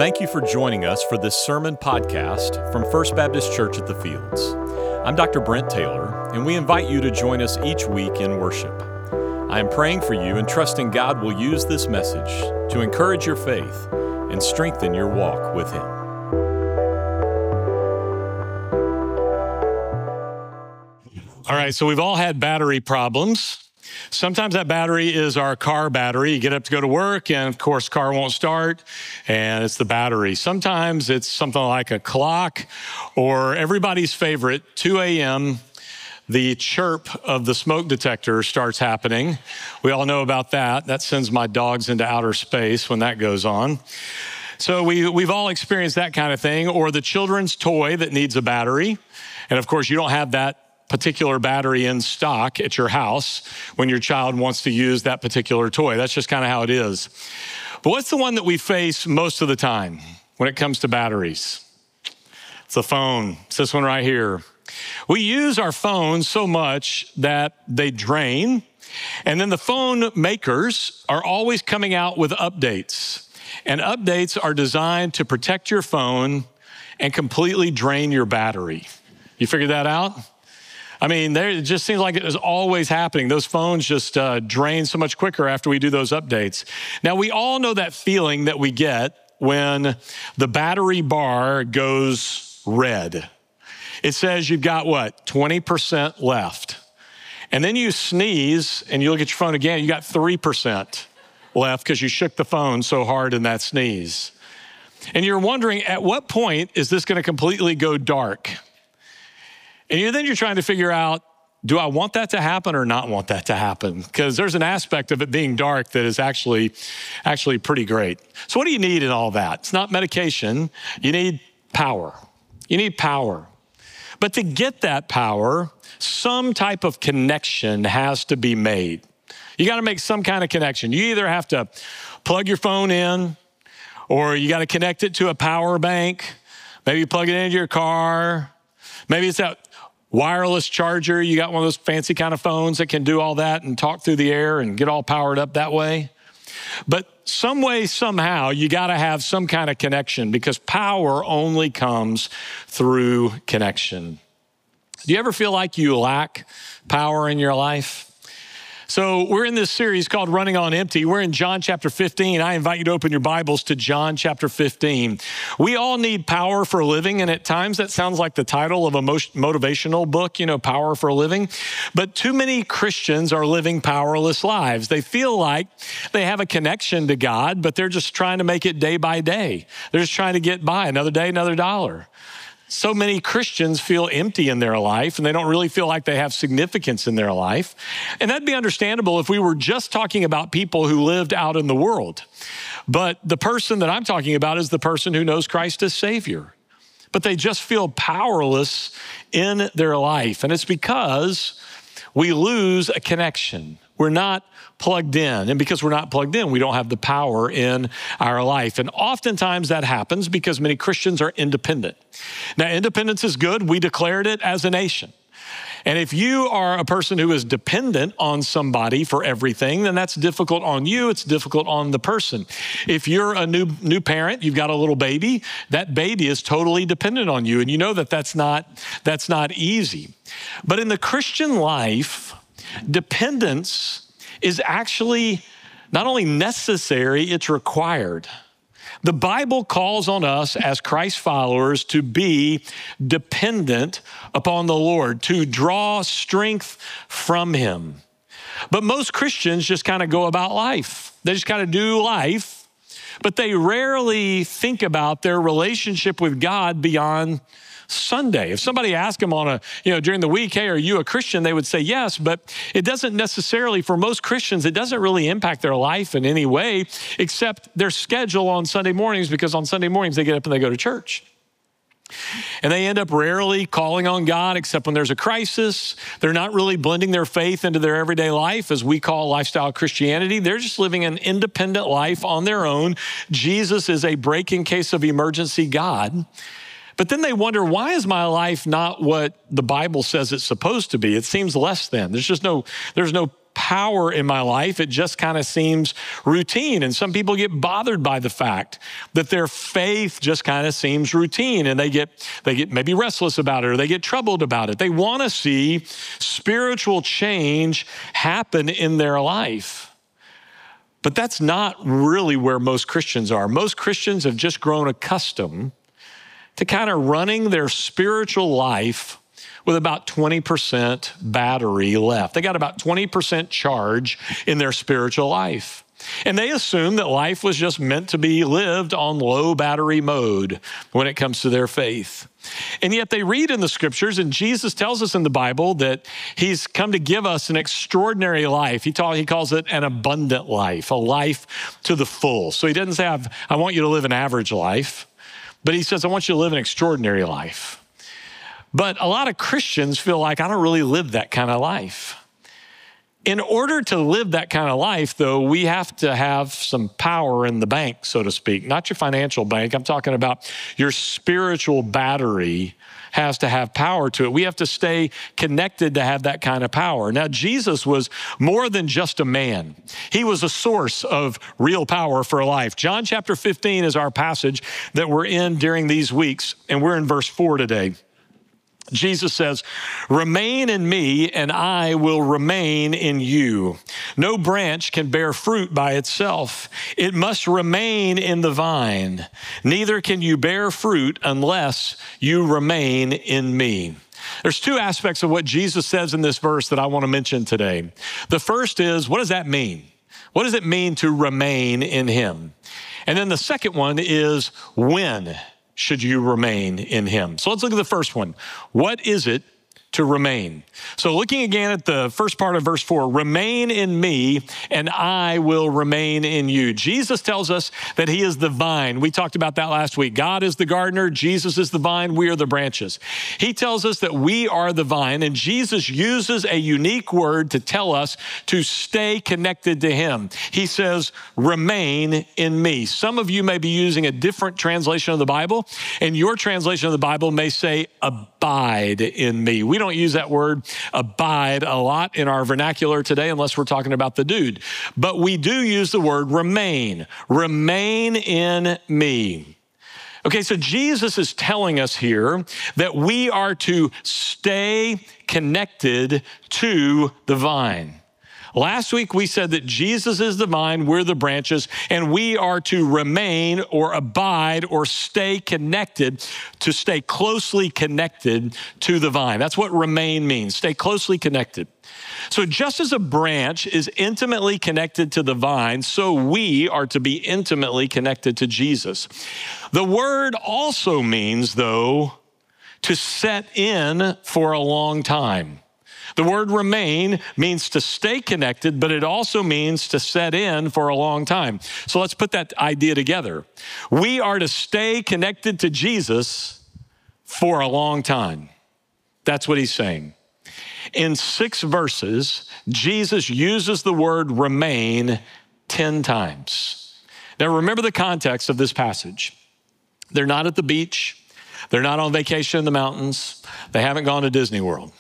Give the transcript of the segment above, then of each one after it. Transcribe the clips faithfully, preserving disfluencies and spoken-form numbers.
Thank you for joining us for this sermon podcast from First Baptist Church at the Fields. I'm Doctor Brent Taylor, and we invite you to join us each week in worship. I am praying for you and trusting God will use this message to encourage your faith and strengthen your walk with Him. All right, so we've all had battery problems. Sometimes that battery is our car battery. You get up to go to work, and of course, car won't start, and it's the battery. Sometimes it's something like a clock, or everybody's favorite, two a.m., the chirp of the smoke detector starts happening. We all know about that. That sends my dogs into outer space when that goes on. So we, we've all experienced that kind of thing, or the children's toy that needs a battery. And of course, you don't have that particular battery in stock at your house when your child wants to use that particular toy. That's just kind of how it is. But what's the one that we face most of the time when it comes to batteries? It's the phone. It's this one right here. We use our phones so much that they drain, and then the phone makers are always coming out with updates. And updates are designed to protect your phone and completely drain your battery. You figured that out? I mean, there, it just seems like it is always happening. Those phones just uh, drain so much quicker after we do those updates. Now, we all know that feeling that we get when the battery bar goes red. It says you've got, what, twenty percent left. And then you sneeze and you look at your phone again, you got three percent left because you shook the phone so hard in that sneeze. And you're wondering, at what point is this going to completely go dark? And you're, then you're trying to figure out, do I want that to happen or not want that to happen? Because there's an aspect of it being dark that is actually, actually pretty great. So what do you need in all that? It's not medication. You need power. You need power. But to get that power, some type of connection has to be made. You got to make some kind of connection. You either have to plug your phone in, or you got to connect it to a power bank. Maybe you plug it into your car. Maybe it's that wireless charger. You got one of those fancy kind of phones that can do all that and talk through the air and get all powered up that way. But some way, somehow, you got to have some kind of connection because power only comes through connection. Do you ever feel like you lack power in your life? So we're in this series called Running on Empty. We're in John chapter fifteen. I invite you to open your Bibles to John chapter fifteen. We all need power for a living, and at times that sounds like the title of a motivational book, you know, Power for a Living. But too many Christians are living powerless lives. They feel like they have a connection to God, but they're just trying to make it day by day. They're just trying to get by another day, another dollar. So many Christians feel empty in their life, and they don't really feel like they have significance in their life. And that'd be understandable if we were just talking about people who lived out in the world. But the person that I'm talking about is the person who knows Christ as Savior. But they just feel powerless in their life. And it's because we lose a connection. We're not plugged in. And because we're not plugged in, we don't have the power in our life. And oftentimes that happens because many Christians are independent. Now, independence is good. We declared it as a nation. And if you are a person who is dependent on somebody for everything, then that's difficult on you. It's difficult on the person. If you're a new new parent, you've got a little baby, that baby is totally dependent on you. And you know that that's not, that's not easy. But in the Christian life, dependence is actually not only necessary, it's required. The Bible calls on us as Christ followers to be dependent upon the Lord, to draw strength from Him. But most Christians just kind of go about life. They just kind of do life, but they rarely think about their relationship with God beyond Sunday. If somebody asked them on a, you know, during the week, hey, are you a Christian? They would say yes, but it doesn't necessarily, for most Christians, it doesn't really impact their life in any way except their schedule on Sunday mornings, because on Sunday mornings they get up and they go to church. And they end up rarely calling on God except when there's a crisis. They're not really blending their faith into their everyday life, as we call lifestyle Christianity. They're just living an independent life on their own. Jesus is a break in case of emergency God. But then they wonder, why is my life not what the Bible says it's supposed to be? It seems less than. There's just no, there's no power in my life. It just kind of seems routine. And some people get bothered by the fact that their faith just kind of seems routine, and they get, they get maybe restless about it, or they get troubled about it. They want to see spiritual change happen in their life. But that's not really where most Christians are. Most Christians have just grown accustomed to kind of running their spiritual life with about twenty percent battery left. They got about twenty percent charge in their spiritual life. And they assume that life was just meant to be lived on low battery mode when it comes to their faith. And yet they read in the scriptures, and Jesus tells us in the Bible that he's come to give us an extraordinary life. He, taught, he calls it an abundant life, a life to the full. So he doesn't say, I've, I want you to live an average life, but he says, I want you to live an extraordinary life. But a lot of Christians feel like, I don't really live that kind of life. In order to live that kind of life, though, we have to have some power in the bank, so to speak. Not your financial bank. I'm talking about your spiritual battery has to have power to it. We have to stay connected to have that kind of power. Now, Jesus was more than just a man. He was a source of real power for life. John chapter fifteen is our passage that we're in during these weeks, and we're in verse four today. Jesus says, remain in me and I will remain in you. No branch can bear fruit by itself. It must remain in the vine. Neither can you bear fruit unless you remain in me. There's two aspects of what Jesus says in this verse that I want to mention today. The first is, what does that mean? What does it mean to remain in him? And then the second one is, when should you remain in him? So let's look at the first one. What is it to remain? So looking again at the first part of verse four, remain in me and I will remain in you. Jesus tells us that he is the vine. We talked about that last week. God is the gardener. Jesus is the vine. We are the branches. He tells us that we are the vine, and Jesus uses a unique word to tell us to stay connected to him. He says, remain in me. Some of you may be using a different translation of the Bible, and your translation of the Bible may say, abide in me. We don't use that word abide a lot in our vernacular today unless we're talking about the dude. But we do use the word remain. Remain in me. Okay, so Jesus is telling us here that we are to stay connected to the vine. Last week, we said that Jesus is the vine, we're the branches, and we are to remain or abide or stay connected, to stay closely connected to the vine. That's what remain means, stay closely connected. So just as a branch is intimately connected to the vine, so we are to be intimately connected to Jesus. The word also means, though, to set in for a long time. The word remain means to stay connected, but it also means to set in for a long time. So let's put that idea together. We are to stay connected to Jesus for a long time. That's what he's saying. In six verses, Jesus uses the word remain ten times. Now remember the context of this passage. They're not at the beach. They're not on vacation in the mountains. They haven't gone to Disney World.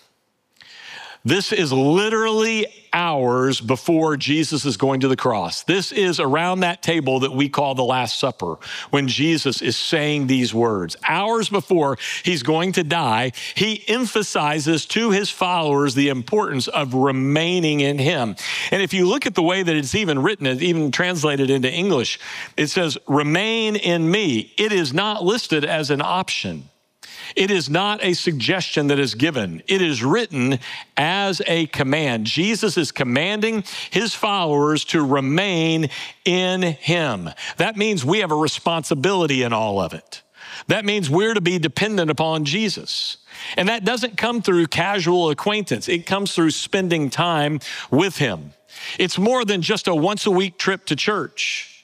This is literally hours before Jesus is going to the cross. This is around that table that we call the Last Supper, when Jesus is saying these words. Hours before he's going to die, he emphasizes to his followers the importance of remaining in him. And if you look at the way that it's even written, it's even translated into English, it says, remain in me. It is not listed as an option. It is not a suggestion that is given. It is written as a command. Jesus is commanding his followers to remain in him. That means we have a responsibility in all of it. That means we're to be dependent upon Jesus. And that doesn't come through casual acquaintance. It comes through spending time with him. It's more than just a once a week trip to church.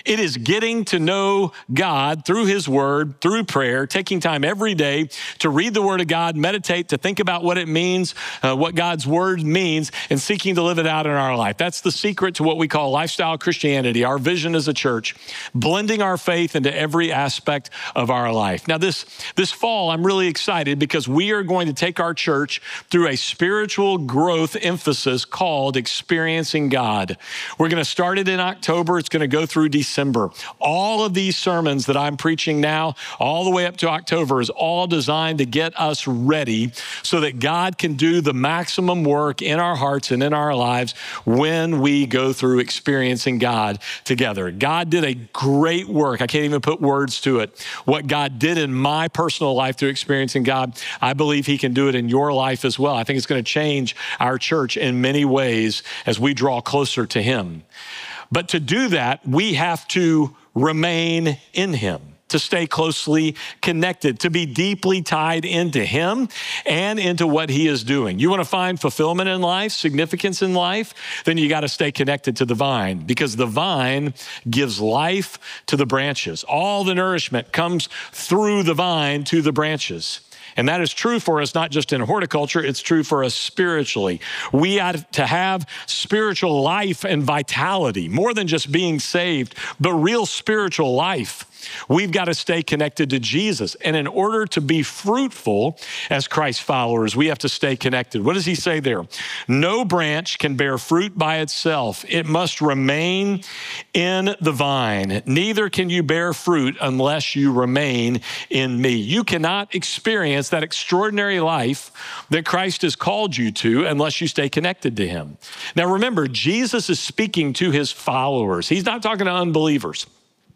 It is getting to know God through his word, through prayer, taking time every day to read the word of God, meditate, to think about what it means, uh, what God's word means, and seeking to live it out in our life. That's the secret to what we call lifestyle Christianity, our vision as a church, blending our faith into every aspect of our life. Now this, this fall, I'm really excited because we are going to take our church through a spiritual growth emphasis called Experiencing God. We're going to start it in October. It's going to go through December. All of these sermons that I'm preaching now, all the way up to October, is all designed to get us ready so that God can do the maximum work in our hearts and in our lives when we go through experiencing God together. God did a great work. I can't even put words to it. What God did in my personal life through experiencing God, I believe he can do it in your life as well. I think it's going to change our church in many ways as we draw closer to him. But to do that, we have to remain in him, to stay closely connected, to be deeply tied into him and into what he is doing. You want to find fulfillment in life, significance in life, then you got to stay connected to the vine, because the vine gives life to the branches. All the nourishment comes through the vine to the branches. And that is true for us, not just in horticulture, it's true for us spiritually. We ought to have spiritual life and vitality, more than just being saved, but real spiritual life. We've got to stay connected to Jesus. And in order to be fruitful as Christ followers, we have to stay connected. What does he say there? No branch can bear fruit by itself. It must remain in the vine. Neither can you bear fruit unless you remain in me. You cannot experience that extraordinary life that Christ has called you to unless you stay connected to him. Now remember, Jesus is speaking to his followers. He's not talking to unbelievers.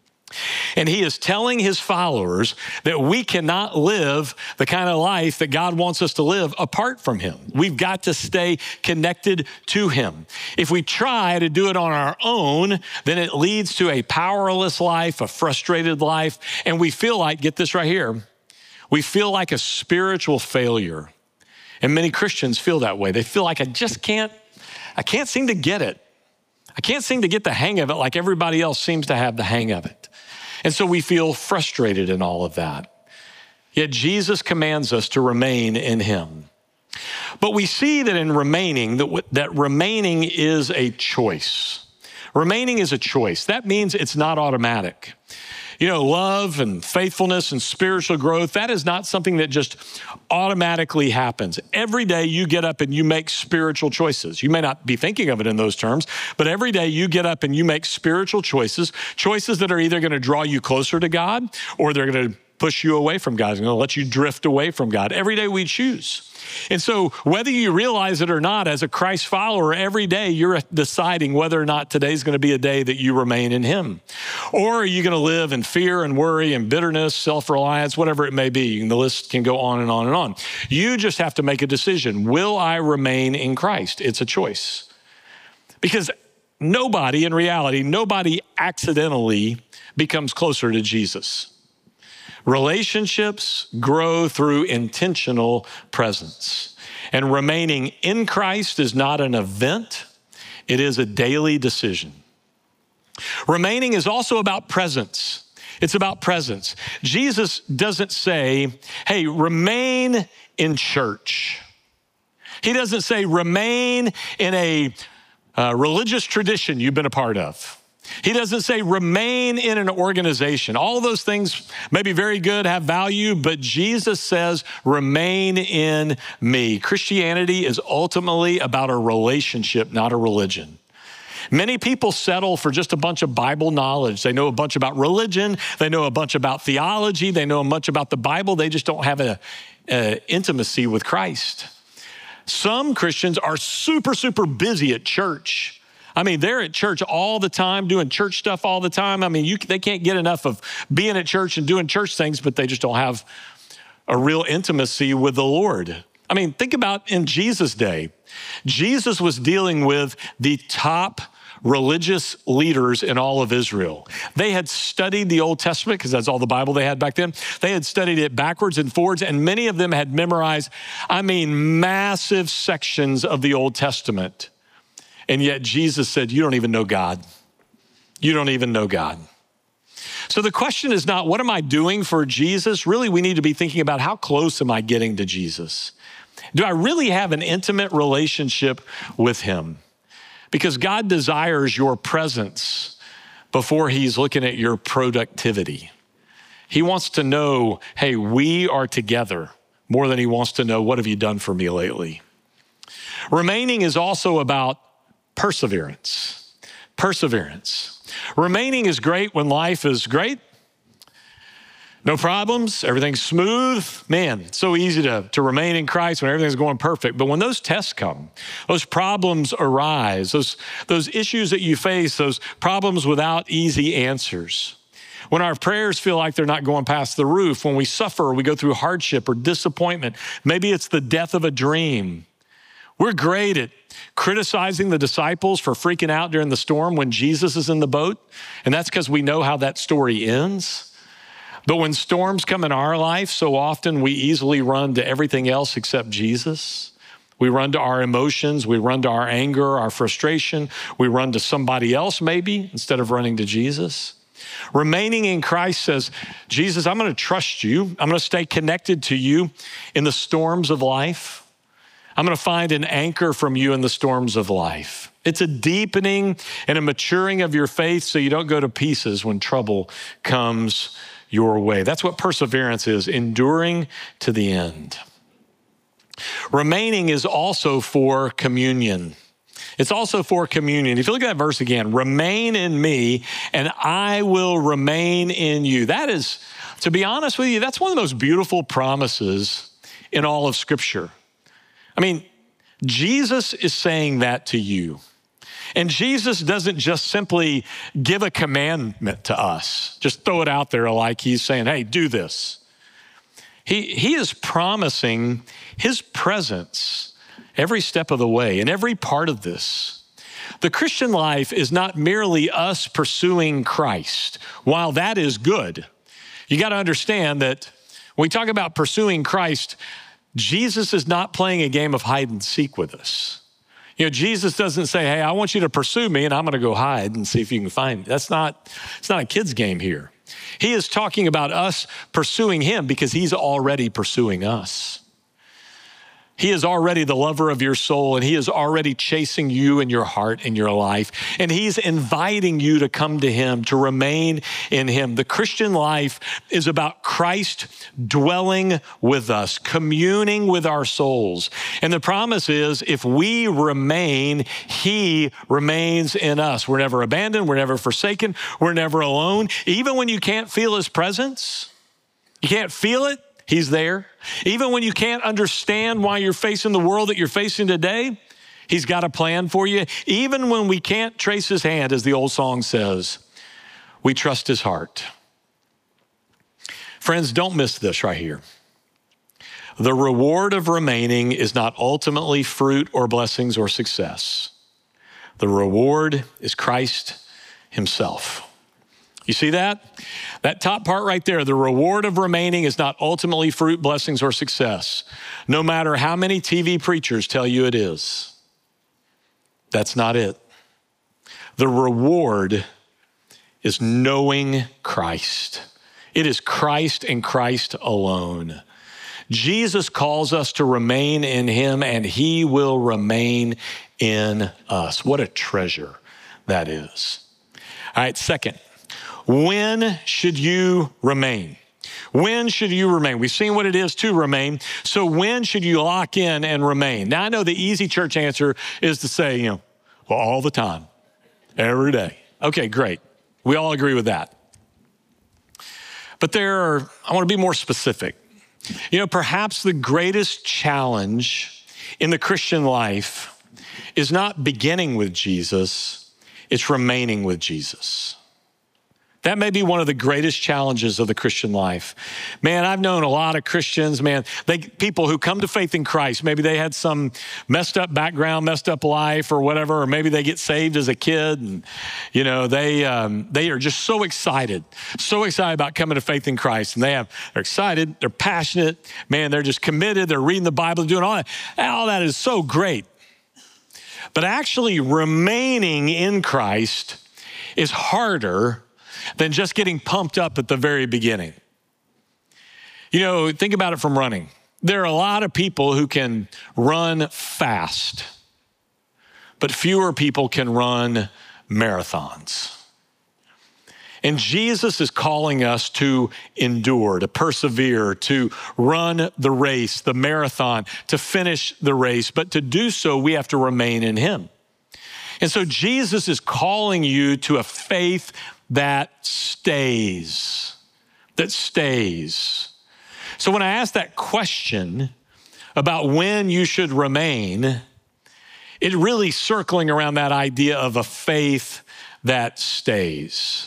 And he is telling his followers that we cannot live the kind of life that God wants us to live apart from him. We've got to stay connected to him. If we try to do it on our own, then it leads to a powerless life, a frustrated life, and we feel like, get this right here, we feel like a spiritual failure. And many Christians feel that way. They feel like I just can't, I can't seem to get it. I can't seem to get the hang of it like everybody else seems to have the hang of it. And so we feel frustrated in all of that. Yet Jesus commands us to remain in him. But we see that in remaining, that, that remaining is a choice. Remaining is a choice. That means it's not automatic. You know, love and faithfulness and spiritual growth, that is not something that just automatically happens. Every day you get up and you make spiritual choices. You may not be thinking of it in those terms, but every day you get up and you make spiritual choices, choices that are either going to draw you closer to God or they're going to push you away from God. It's going to let you drift away from God. Every day we choose. And so whether you realize it or not, as a Christ follower, every day you're deciding whether or not today's going to be a day that you remain in him. Or are you going to live in fear and worry and bitterness, self-reliance, whatever it may be. And the list can go on and on and on. You just have to make a decision. Will I remain in Christ? It's a choice. Because nobody, in reality, nobody accidentally becomes closer to Jesus. Relationships grow through intentional presence. And remaining in Christ is not an event, it is a daily decision. Remaining is also about presence. It's about presence. Jesus doesn't say, hey, remain in church. He doesn't say remain in a uh, religious tradition you've been a part of. He doesn't say remain in an organization. All those things may be very good, have value, but Jesus says remain in me. Christianity is ultimately about a relationship, not a religion. Many people settle for just a bunch of Bible knowledge. They know a bunch about religion. They know a bunch about theology. They know much about the Bible. They just don't have an intimacy with Christ. Some Christians are super, super busy at church. I mean, they're at church all the time, doing church stuff all the time. I mean, you, they can't get enough of being at church and doing church things, but they just don't have a real intimacy with the Lord. I mean, think about in Jesus' day. Jesus was dealing with the top religious leaders in all of Israel. They had studied the Old Testament, because that's all the Bible they had back then. They had studied it backwards and forwards, and many of them had memorized, I mean, massive sections of the Old Testament. And yet Jesus said, you don't even know God. You don't even know God. So the question is not, what am I doing for Jesus? Really, we need to be thinking about how close am I getting to Jesus? Do I really have an intimate relationship with him? Because God desires your presence before he's looking at your productivity. He wants to know, hey, we are together, more than he wants to know, what have you done for me lately? Remaining is also about perseverance. Perseverance. Remaining is great when life is great. No problems, everything's smooth. Man, it's so easy to, to remain in Christ when everything's going perfect. But when those tests come, those problems arise, those, those issues that you face, those problems without easy answers, when our prayers feel like they're not going past the roof, when we suffer, or we go through hardship or disappointment, maybe it's the death of a dream. We're great at criticizing the disciples for freaking out during the storm when Jesus is in the boat, and that's because we know how that story ends. But when storms come in our life, so often we easily run to everything else except Jesus. We run to our emotions, we run to our anger, our frustration, we run to somebody else maybe instead of running to Jesus. Remaining in Christ says, Jesus, I'm going to trust you. I'm going to stay connected to you in the storms of life. I'm going to find an anchor from you in the storms of life. It's a deepening and a maturing of your faith so you don't go to pieces when trouble comes your way. That's what perseverance is, enduring to the end. Remaining is also for communion. It's also for communion. If you look at that verse again, remain in me and I will remain in you. That is, to be honest with you, that's one of the most beautiful promises in all of Scripture. I mean, Jesus is saying that to you. And Jesus doesn't just simply give a commandment to us, just throw it out there like he's saying, hey, do this. He, he is promising his presence every step of the way, in every part of this. The Christian life is not merely us pursuing Christ. While that is good, you got to understand that when we talk about pursuing Christ, Jesus is not playing a game of hide and seek with us. You know, Jesus doesn't say, hey, I want you to pursue me and I'm going to go hide and see if you can find me. That's not, it's not a kid's game here. He is talking about us pursuing him because he's already pursuing us. He is already the lover of your soul, and he is already chasing you in your heart and your life. And he's inviting you to come to him, to remain in him. The Christian life is about Christ dwelling with us, communing with our souls. And the promise is if we remain, he remains in us. We're never abandoned. We're never forsaken. We're never alone. Even when you can't feel his presence, you can't feel it, he's there. Even when you can't understand why you're facing the world that you're facing today, he's got a plan for you. Even when we can't trace his hand, as the old song says, we trust his heart. Friends, don't miss this right here. The reward of remaining is not ultimately fruit or blessings or success. The reward is Christ himself. You see that? That top part right there, the reward of remaining is not ultimately fruit, blessings, or success. No matter how many T V preachers tell you it is. That's not it. The reward is knowing Christ. It is Christ and Christ alone. Jesus calls us to remain in him, and he will remain in us. What a treasure that is. All right, second. When should you remain? When should you remain? We've seen what it is to remain. So when should you lock in and remain? Now, I know the easy church answer is to say, you know, well, all the time, every day. Okay, great. We all agree with that. But there are, I want to be more specific. You know, perhaps the greatest challenge in the Christian life is not beginning with Jesus, it's remaining with Jesus. That may be one of the greatest challenges of the Christian life. Man, I've known a lot of Christians, man, they, people who come to faith in Christ. Maybe they had some messed up background, messed up life or whatever, or maybe they get saved as a kid and, you know, they um, they are just so excited, so excited about coming to faith in Christ. And they have, they're excited, they're passionate, man, they're just committed, they're reading the Bible, doing all that. All that is so great. But actually remaining in Christ is harder than just getting pumped up at the very beginning. You know, think about it from running. There are a lot of people who can run fast, but fewer people can run marathons. And Jesus is calling us to endure, to persevere, to run the race, the marathon, to finish the race. But to do so, we have to remain in him. And so Jesus is calling you to a faith that stays, that stays. So when I ask that question about when you should remain, it's really circling around that idea of a faith that stays.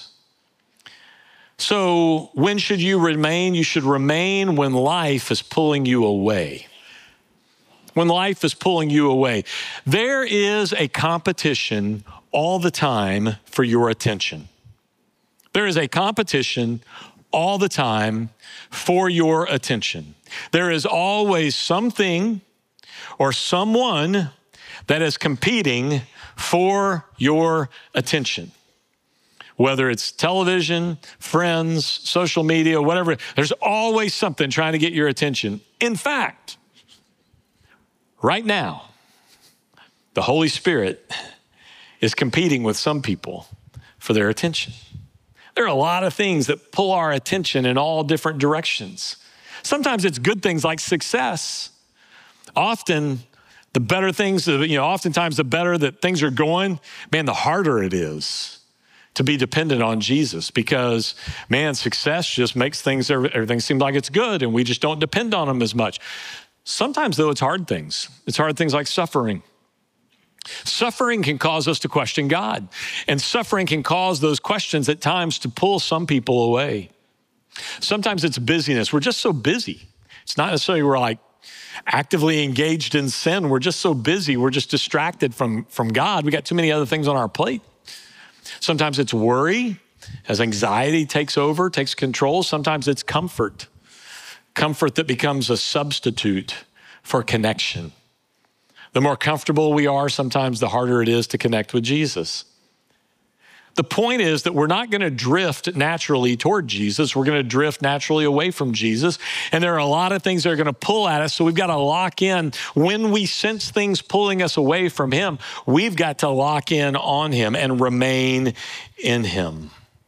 So when should you remain? You should remain when life is pulling you away. When life is pulling you away. There is a competition all the time for your attention. There is a competition all the time for your attention. There is always something or someone that is competing for your attention. Whether it's television, friends, social media, whatever, there's always something trying to get your attention. In fact, right now, the Holy Spirit is competing with some people for their attention. There are a lot of things that pull our attention in all different directions. Sometimes it's good things like success. Often, the better things, you know, oftentimes the better that things are going, man, the harder it is to be dependent on Jesus because, man, success just makes things, everything seem like it's good and we just don't depend on them as much. Sometimes, though, it's hard things. It's hard things like suffering. Suffering can cause us to question God, and suffering can cause those questions at times to pull some people away. Sometimes it's busyness. We're just so busy. It's not necessarily we're like actively engaged in sin. We're just so busy. We're just distracted from, from God. We got too many other things on our plate. Sometimes it's worry as anxiety takes over, takes control. Sometimes it's comfort, comfort that becomes a substitute for connection. The more comfortable we are, sometimes the harder it is to connect with Jesus. The point is that we're not going to drift naturally toward Jesus. We're going to drift naturally away from Jesus. And there are a lot of things that are going to pull at us. So we've got to lock in. When we sense things pulling us away from him, we've got to lock in on him and remain in him.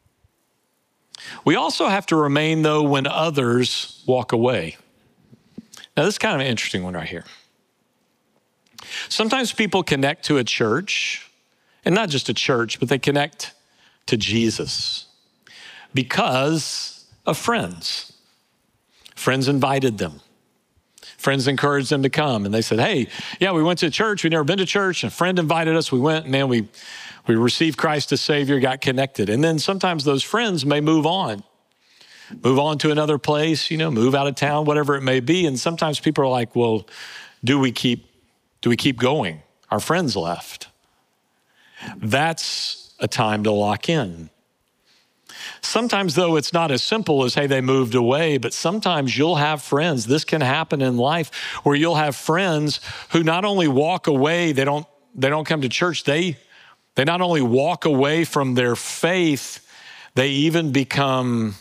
We also have to remain, though, when others walk away. Now, this is kind of an interesting one right here. Sometimes people connect to a church, and not just a church, but they connect to Jesus because of friends. Friends invited them. Friends encouraged them to come, and they said, hey, yeah, we went to church. We've never been to church. A friend invited us. We went, and man, we, we received Christ as Savior, got connected. And then sometimes those friends may move on, move on to another place, you know, move out of town, whatever it may be. And sometimes people are like, well, do we keep, do we keep going? Our friends left. That's a time to lock in. Sometimes, though, it's not as simple as, hey, they moved away, but sometimes you'll have friends. This can happen in life where you'll have friends who not only walk away, they don't, they don't come to church, they, they not only walk away from their faith, they even become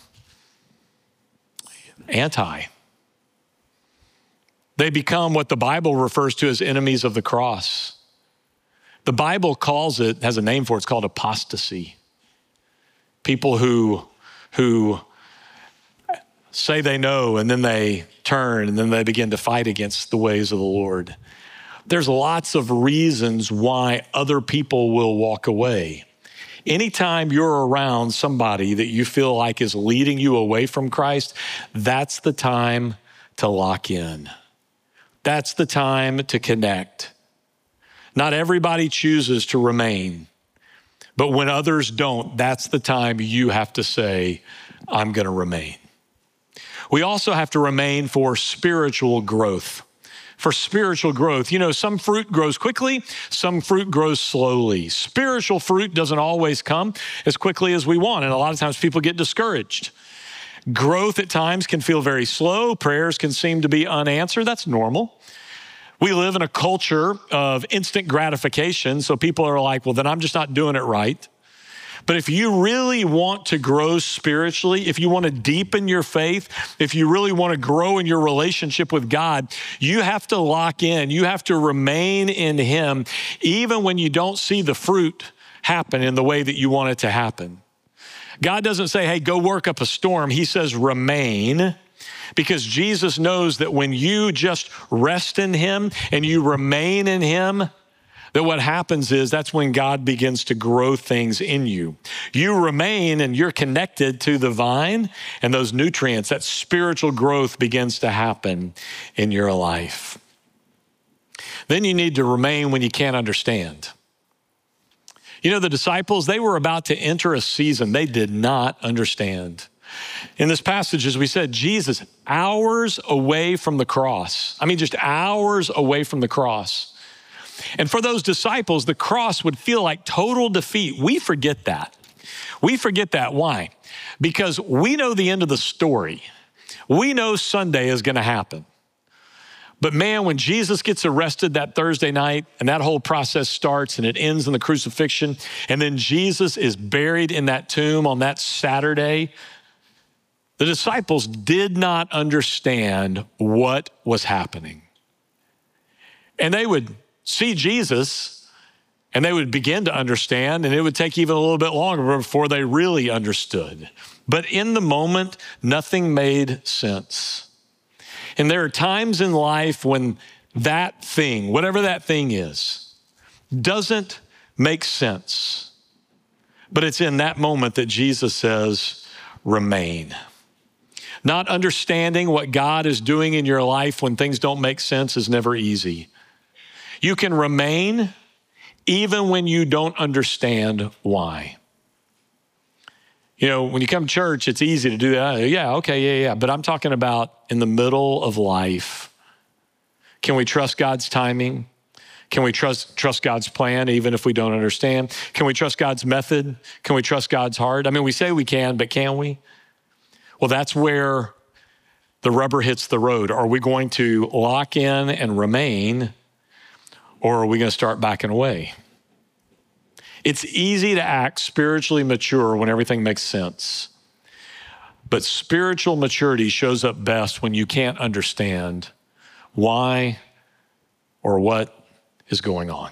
anti. They become what the Bible refers to as enemies of the cross. The Bible calls it, has a name for it, it's called apostasy. People who, who say they know and then they turn and then they begin to fight against the ways of the Lord. There's lots of reasons why other people will walk away. Anytime you're around somebody that you feel like is leading you away from Christ, that's the time to lock in. That's the time to connect. Not everybody chooses to remain, but when others don't, that's the time you have to say, I'm going to remain. We also have to remain for spiritual growth. For spiritual growth, you know, some fruit grows quickly, some fruit grows slowly. Spiritual fruit doesn't always come as quickly as we want, and a lot of times people get discouraged. Growth at times can feel very slow. Prayers can seem to be unanswered. That's normal. We live in a culture of instant gratification, so people are like, well, then I'm just not doing it right. But if you really want to grow spiritually, if you want to deepen your faith, if you really want to grow in your relationship with God, you have to lock in. You have to remain in him, even when you don't see the fruit happen in the way that you want it to happen. God doesn't say, hey, go work up a storm. He says, remain, because Jesus knows that when you just rest in him and you remain in him, that what happens is that's when God begins to grow things in you. You remain and you're connected to the vine and those nutrients. That spiritual growth begins to happen in your life. Then you need to remain when you can't understand. You know, the disciples, they were about to enter a season they did not understand. In this passage, as we said, Jesus, hours away from the cross. I mean, just hours away from the cross. And for those disciples, the cross would feel like total defeat. We forget that. We forget that. Why? Because we know the end of the story. We know Sunday is going to happen. But man, when Jesus gets arrested that Thursday night and that whole process starts and it ends in the crucifixion, and then Jesus is buried in that tomb on that Saturday, the disciples did not understand what was happening. And they would see Jesus and they would begin to understand, and it would take even a little bit longer before they really understood. But in the moment, nothing made sense. And there are times in life when that thing, whatever that thing is, doesn't make sense. But it's in that moment that Jesus says, remain. Not understanding what God is doing in your life when things don't make sense is never easy. You can remain even when you don't understand why. You know, when you come to church, it's easy to do that. Yeah, okay, yeah, yeah. But I'm talking about in the middle of life. Can we trust God's timing? Can we trust, trust God's plan even if we don't understand? Can we trust God's method? Can we trust God's heart? I mean, we say we can, but can we? Well, that's where the rubber hits the road. Are we going to lock in and remain, or are we going to start backing away? It's easy to act spiritually mature when everything makes sense. But spiritual maturity shows up best when you can't understand why or what is going on.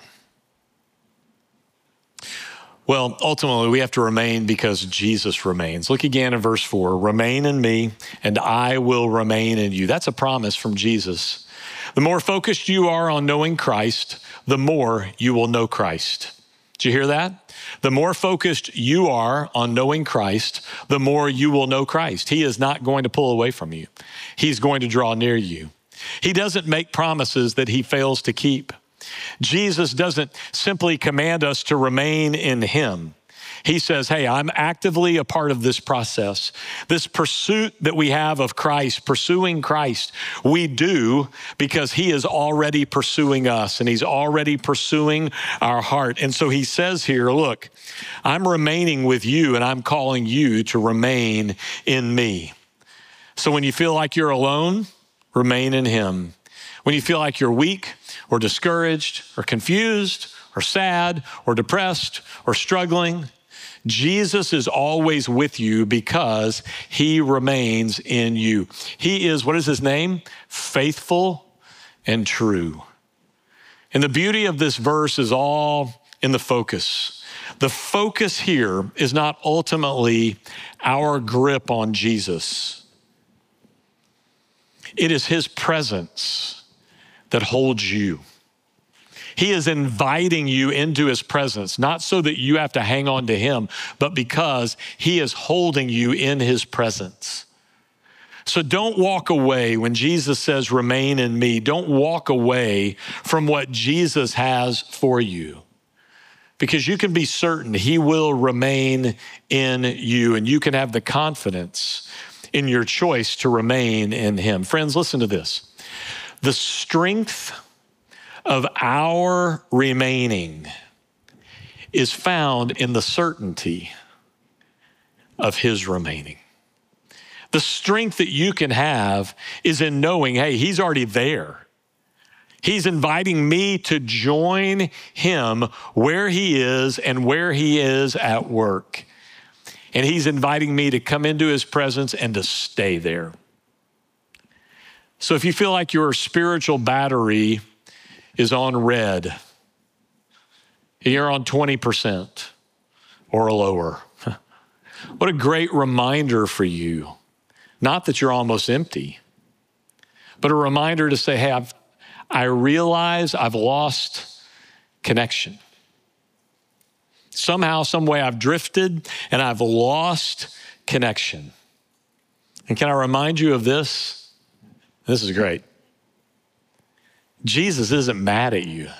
Well, ultimately, we have to remain because Jesus remains. Look again in verse four. Remain in me, and I will remain in you. That's a promise from Jesus. The more focused you are on knowing Christ, the more you will know Christ. Did you hear that? The more focused you are on knowing Christ, the more you will know Christ. He is not going to pull away from you. He's going to draw near you. He doesn't make promises that he fails to keep. Jesus doesn't simply command us to remain in him. He says, hey, I'm actively a part of this process. This pursuit that we have of Christ, pursuing Christ, we do because he is already pursuing us and he's already pursuing our heart. And so he says here, look, I'm remaining with you and I'm calling you to remain in me. So when you feel like you're alone, remain in him. When you feel like you're weak or discouraged or confused or sad or depressed or struggling, Jesus is always with you because he remains in you. He is, what is his name? Faithful and true. And the beauty of this verse is all in the focus. The focus here is not ultimately our grip on Jesus. It is his presence that holds you. He is inviting you into his presence, not so that you have to hang on to him, but because he is holding you in his presence. So don't walk away when Jesus says, remain in me. Don't walk away from what Jesus has for you, because you can be certain he will remain in you, and you can have the confidence in your choice to remain in him. Friends, listen to this. The strength of our remaining is found in the certainty of his remaining. The strength that you can have is in knowing, hey, he's already there. He's inviting me to join him where he is and where he is at work. And he's inviting me to come into his presence and to stay there. So if you feel like your spiritual battery is on red, you're on twenty percent or lower, what a great reminder for you. Not that you're almost empty, but a reminder to say, hey, I've, I realize I've lost connection. Somehow, some way I've drifted and I've lost connection. And can I remind you of this? This is great. Jesus isn't mad at you.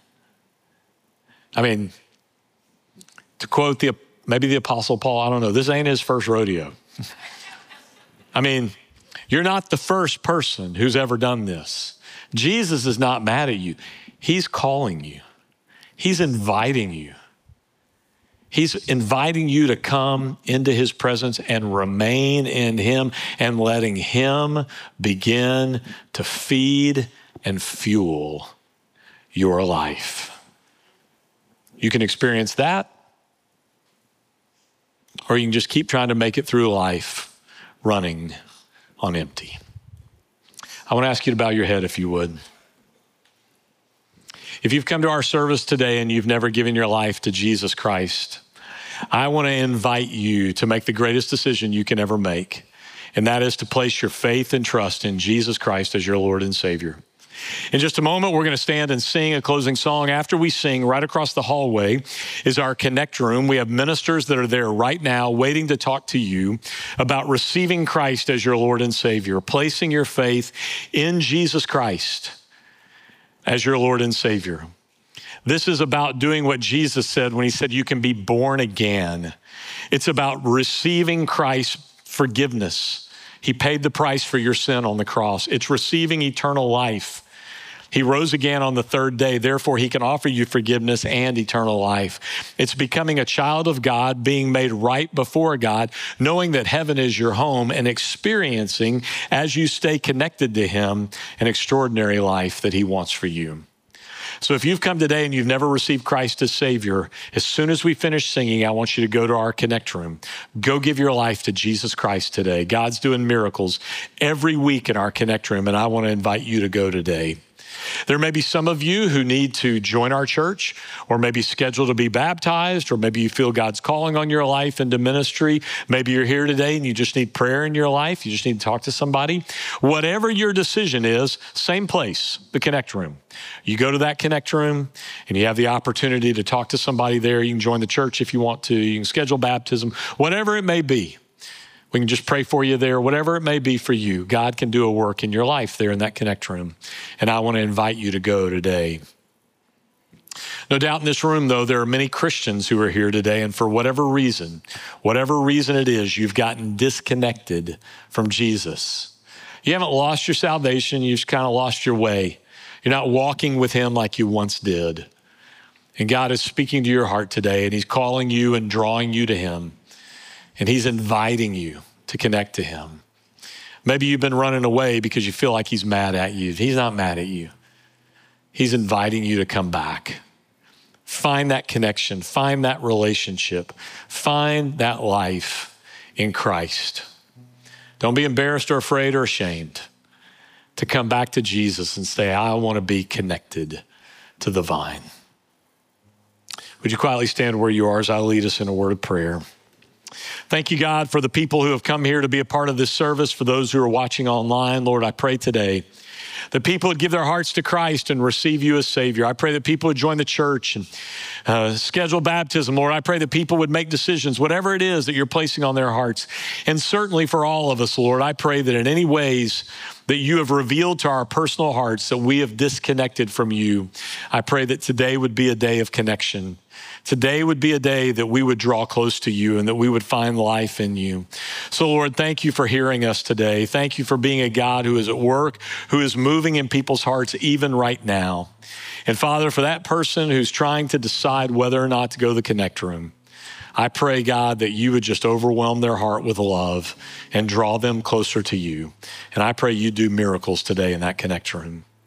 I mean, to quote the maybe the Apostle Paul, I don't know, this ain't his first rodeo. I mean, you're not the first person who's ever done this. Jesus is not mad at you. He's calling you. He's inviting you. He's inviting you to come into his presence and remain in him and letting him begin to feed and fuel your life. You can experience that, or you can just keep trying to make it through life running on empty. I want to ask you to bow your head if you would. If you've come to our service today and you've never given your life to Jesus Christ, I want to invite you to make the greatest decision you can ever make, and that is to place your faith and trust in Jesus Christ as your Lord and Savior. In just a moment, we're going to stand and sing a closing song. After we sing, right across the hallway is our Connect room. We have ministers that are there right now waiting to talk to you about receiving Christ as your Lord and Savior, placing your faith in Jesus Christ as your Lord and Savior. This is about doing what Jesus said when he said you can be born again. It's about receiving Christ's forgiveness. He paid the price for your sin on the cross. It's receiving eternal life. He rose again on the third day. Therefore, he can offer you forgiveness and eternal life. It's becoming a child of God, being made right before God, knowing that heaven is your home, and experiencing, as you stay connected to him, an extraordinary life that he wants for you. So if you've come today and you've never received Christ as Savior, as soon as we finish singing, I want you to go to our Connect room. Go give your life to Jesus Christ today. God's doing miracles every week in our Connect room, and I want to invite you to go today. There may be some of you who need to join our church, or maybe schedule to be baptized, or maybe you feel God's calling on your life into ministry. Maybe you're here today and you just need prayer in your life. You just need to talk to somebody. Whatever your decision is, same place, the Connect room. You go to that Connect room and you have the opportunity to talk to somebody there. You can join the church if you want to. You can schedule baptism, whatever it may be. We can just pray for you there, whatever it may be for you. God can do a work in your life there in that Connect room. And I want to invite you to go today. No doubt in this room, though, there are many Christians who are here today, and for whatever reason, whatever reason it is, you've gotten disconnected from Jesus. You haven't lost your salvation, you've just kind of lost your way. You're not walking with him like you once did. And God is speaking to your heart today, and he's calling you and drawing you to him. And he's inviting you to connect to him. Maybe you've been running away because you feel like he's mad at you. He's not mad at you. He's inviting you to come back. Find that connection. Find that relationship. Find that life in Christ. Don't be embarrassed or afraid or ashamed to come back to Jesus and say, I want to be connected to the vine. Would you quietly stand where you are as I lead us in a word of prayer? Thank you, God, for the people who have come here to be a part of this service. For those who are watching online, Lord, I pray today that people would give their hearts to Christ and receive you as Savior. I pray that people would join the church and uh, schedule baptism. Lord, I pray that people would make decisions, whatever it is that you're placing on their hearts. And certainly for all of us, Lord, I pray that in any ways that you have revealed to our personal hearts that we have disconnected from you, I pray that today would be a day of connection. Today would be a day that we would draw close to you and that we would find life in you. So, Lord, thank you for hearing us today. Thank you for being a God who is at work, who is moving in people's hearts even right now. And Father, for that person who's trying to decide whether or not to go to the Connect room, I pray, God, that you would just overwhelm their heart with love and draw them closer to you. And I pray you do miracles today in that Connect room.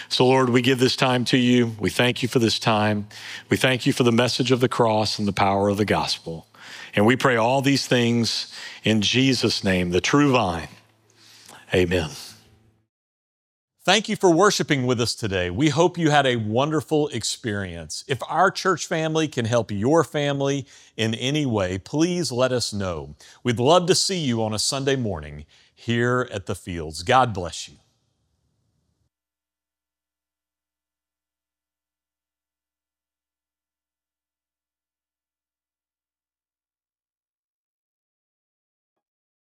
So, Lord, we give this time to you. We thank you for this time. We thank you for the message of the cross and the power of the gospel. And we pray all these things in Jesus' name, the true vine. Amen. Thank you for worshiping with us today. We hope you had a wonderful experience. If our church family can help your family in any way, please let us know. We'd love to see you on a Sunday morning here at the Fields. God bless you.